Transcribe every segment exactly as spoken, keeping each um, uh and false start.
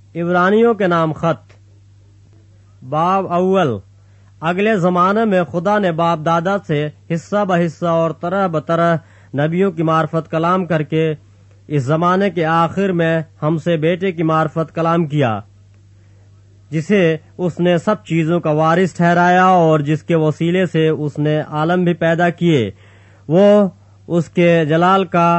عبرانیوں کے نام خط باب اول۔ اگلے زمانے میں خدا نے باپ دادا سے حصہ بحصہ اور طرح بطرح نبیوں کی معرفت کلام کر کے اس زمانے کے آخر میں ہم سے بیٹے کی معرفت کلام کیا، جسے اس نے سب چیزوں کا وارث ٹھہرایا اور جس کے وسیلے سے اس نے عالم بھی پیدا کیے۔ وہ اس کے جلال کا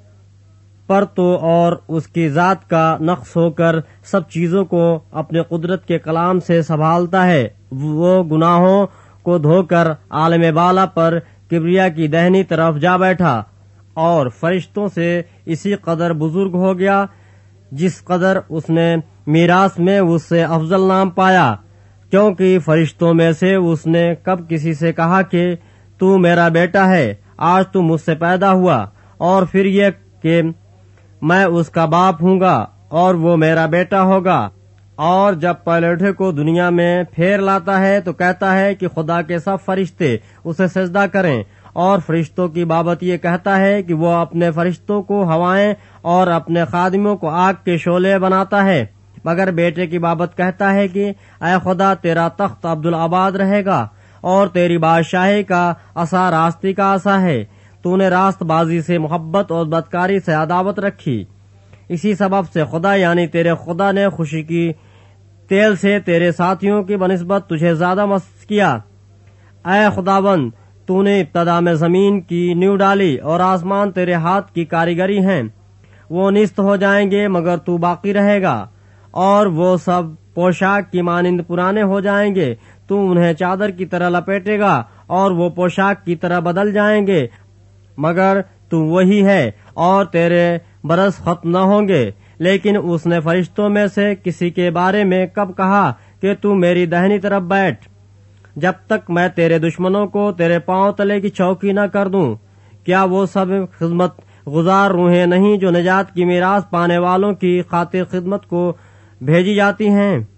پرتو اور اس کی ذات کا نقص ہو کر سب چیزوں کو اپنے قدرت کے کلام سے سنبھالتا ہے۔ وہ گناہوں کو دھو کر عالم بالا پر کبریا کی دہنی طرف جا بیٹھا اور فرشتوں سے اسی قدر بزرگ ہو گیا جس قدر اس نے میراث میں اس سے افضل نام پایا، کیونکہ فرشتوں میں سے اس نے کب کسی سے کہا کہ تو میرا بیٹا ہے، آج تو مجھ سے پیدا ہوا، اور پھر یہ کہ میں اس کا باپ ہوں گا اور وہ میرا بیٹا ہوگا۔ اور جب پیلوٹے کو دنیا میں پھیر لاتا ہے تو کہتا ہے کہ خدا کے سب فرشتے اسے سجدہ کریں، اور فرشتوں کی بابت یہ کہتا ہے کہ وہ اپنے فرشتوں کو ہوائیں اور اپنے خادموں کو آگ کے شعلے بناتا ہے، مگر بیٹے کی بابت کہتا ہے کہ اے خدا، تیرا تخت عبدالآباد رہے گا اور تیری بادشاہی کا عصا راستی کا عصا ہے۔ تو نے راست بازی سے محبت اور بدکاری سے عداوت رکھی، اسی سبب سے خدا یعنی تیرے خدا نے خوشی کی تیل سے تیرے ساتھیوں کی بنسبت تجھے زیادہ مست کیا۔ اے خداوند، تو نے ابتدا میں زمین کی نیو ڈالی اور آسمان تیرے ہاتھ کی کاریگری ہیں۔ وہ نیست ہو جائیں گے مگر تو باقی رہے گا، اور وہ سب پوشاک کی مانند پرانے ہو جائیں گے۔ تو انہیں چادر کی طرح لپیٹے گا اور وہ پوشاک کی طرح بدل جائیں گے، مگر تو وہی ہے اور تیرے برس ختم نہ ہوں گے۔ لیکن اس نے فرشتوں میں سے کسی کے بارے میں کب کہا کہ تو میری دہنی طرف بیٹھ، جب تک میں تیرے دشمنوں کو تیرے پاؤں تلے کی چوکی نہ کر دوں؟ کیا وہ سب خدمت گزار روحیں نہیں جو نجات کی میراث پانے والوں کی خاطر خدمت کو بھیجی جاتی ہیں؟